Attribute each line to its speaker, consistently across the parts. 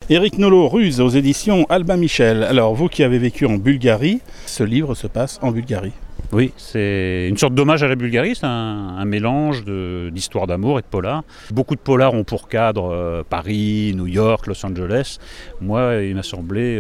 Speaker 1: Éric Nolot, Ruse, aux éditions Albin Michel. Alors, vous qui avez vécu en Bulgarie, ce livre se passe en Bulgarie.
Speaker 2: Oui, c'est une sorte d'hommage à la Bulgarie, c'est un mélange d'histoires d'amour et de polar. Beaucoup de polars ont pour cadre Paris, New York, Los Angeles. Moi, il m'a semblé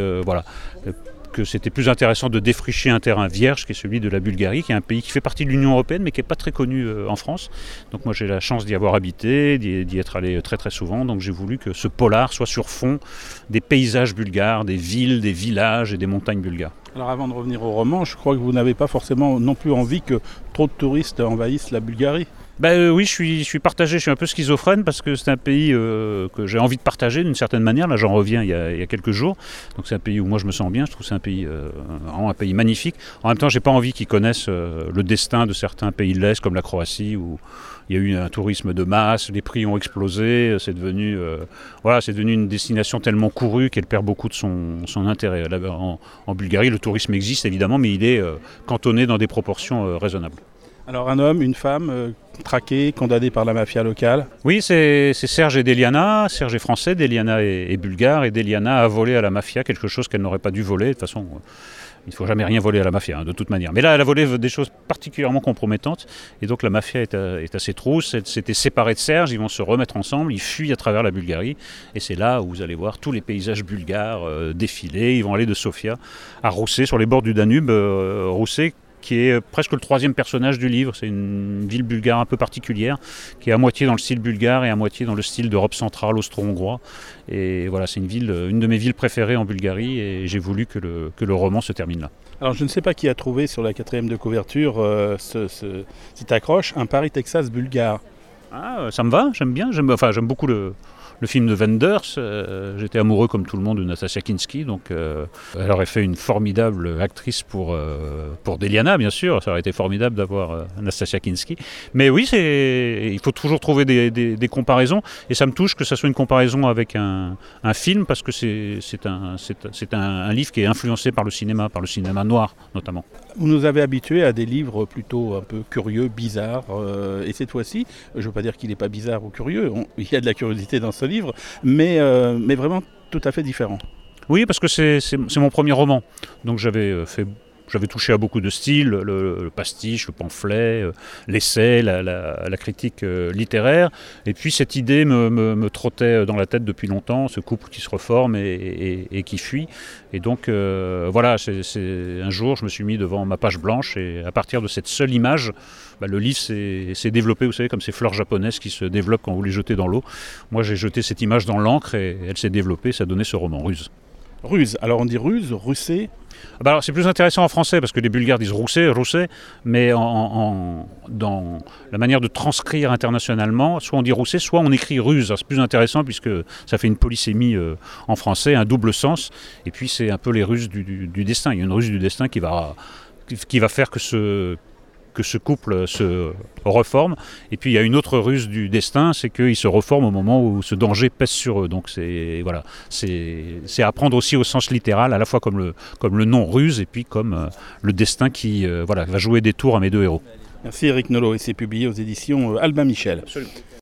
Speaker 2: que c'était plus intéressant de défricher un terrain vierge qui est celui de la Bulgarie, qui est un pays qui fait partie de l'Union européenne mais qui n'est pas très connu en France. Donc moi j'ai la chance d'y avoir habité, d'y être allé très très souvent, donc j'ai voulu que ce polar soit sur fond des paysages bulgares, des villes, des villages et des montagnes bulgares.
Speaker 1: Alors avant de revenir au roman, je crois que vous n'avez pas forcément non plus envie que trop de touristes envahissent la Bulgarie.
Speaker 2: Oui, je suis partagé, je suis un peu schizophrène parce que c'est un pays que j'ai envie de partager d'une certaine manière. Là, j'en reviens il y a quelques jours. Donc c'est un pays où moi je me sens bien. Je trouve que c'est un pays, vraiment un pays magnifique. En même temps, j'ai pas envie qu'ils connaissent le destin de certains pays de l'Est comme la Croatie où il y a eu un tourisme de masse, les prix ont explosé. C'est devenu une destination tellement courue qu'elle perd beaucoup de son intérêt. Là, en Bulgarie, le tourisme existe évidemment, mais il est cantonné dans des proportions raisonnables.
Speaker 1: Alors un homme, une femme, traqués, condamnés par la mafia locale.
Speaker 2: Oui, c'est Serge et Deliana. Serge est français, Deliana est bulgare, et Deliana a volé à la mafia quelque chose qu'elle n'aurait pas dû voler. De toute façon, il ne faut jamais rien voler à la mafia, de toute manière. Mais là, elle a volé des choses particulièrement compromettantes, et donc la mafia est à ses trousses. Elle s'était séparée de Serge, ils vont se remettre ensemble, ils fuient à travers la Bulgarie, et c'est là où vous allez voir tous les paysages bulgares défiler. Ils vont aller de Sofia à Rousse, sur les bords du Danube, Rousse, qui est presque le troisième personnage du livre. C'est une ville bulgare un peu particulière, qui est à moitié dans le style bulgare et à moitié dans le style d'Europe centrale, austro-hongrois. Et voilà, c'est une de mes villes préférées en Bulgarie, et j'ai voulu que le roman se termine là.
Speaker 1: Alors je ne sais pas qui a trouvé sur la 4e de couverture cette accroche, un Paris-Texas bulgare.
Speaker 2: Ah, ça me va, j'aime bien. J'aime beaucoup le film de Wenders. J'étais amoureux comme tout le monde de Nastassja Kinski, donc elle aurait fait une formidable actrice pour Deliana, bien sûr. Ça aurait été formidable d'avoir Nastassja Kinski. Mais oui, il faut toujours trouver des comparaisons, et ça me touche que ça soit une comparaison avec un film, parce que c'est un livre qui est influencé par le cinéma noir notamment.
Speaker 1: Vous nous avez habitués à des livres plutôt un peu curieux, bizarres, et cette fois-ci, je ne veux pas dire qu'il n'est pas bizarre ou curieux, il y a de la curiosité dans ce livre, mais vraiment tout à fait différent.
Speaker 2: Oui, parce que c'est mon premier roman, donc j'avais touché à beaucoup de styles, le pastiche, le pamphlet, l'essai, la critique littéraire. Et puis cette idée me trottait dans la tête depuis longtemps, ce couple qui se reforme et qui fuit. Et donc un jour je me suis mis devant ma page blanche, et à partir de cette seule image, le livre s'est développé, vous savez, comme ces fleurs japonaises qui se développent quand vous les jetez dans l'eau. Moi j'ai jeté cette image dans l'encre et elle s'est développée, ça a donné ce roman, Ruse.
Speaker 1: Ruse, alors on dit ruse, russé.
Speaker 2: Alors c'est plus intéressant en français parce que les Bulgares disent rousser, mais dans la manière de transcrire internationalement, soit on dit rousser, soit on écrit ruse. Alors, c'est plus intéressant puisque ça fait une polysémie en français, un double sens, et puis c'est un peu les ruses du destin. Il y a une ruse du destin qui va faire que ce couple se reforme, et puis il y a une autre ruse du destin, c'est qu'ils se reforment au moment où ce danger pèse sur eux. Donc c'est à prendre aussi au sens littéral, à la fois comme le nom ruse, et puis comme le destin qui va jouer des tours à mes deux héros.
Speaker 1: Merci Éric Nolot, et c'est publié aux éditions Albin Michel.
Speaker 2: Absolument.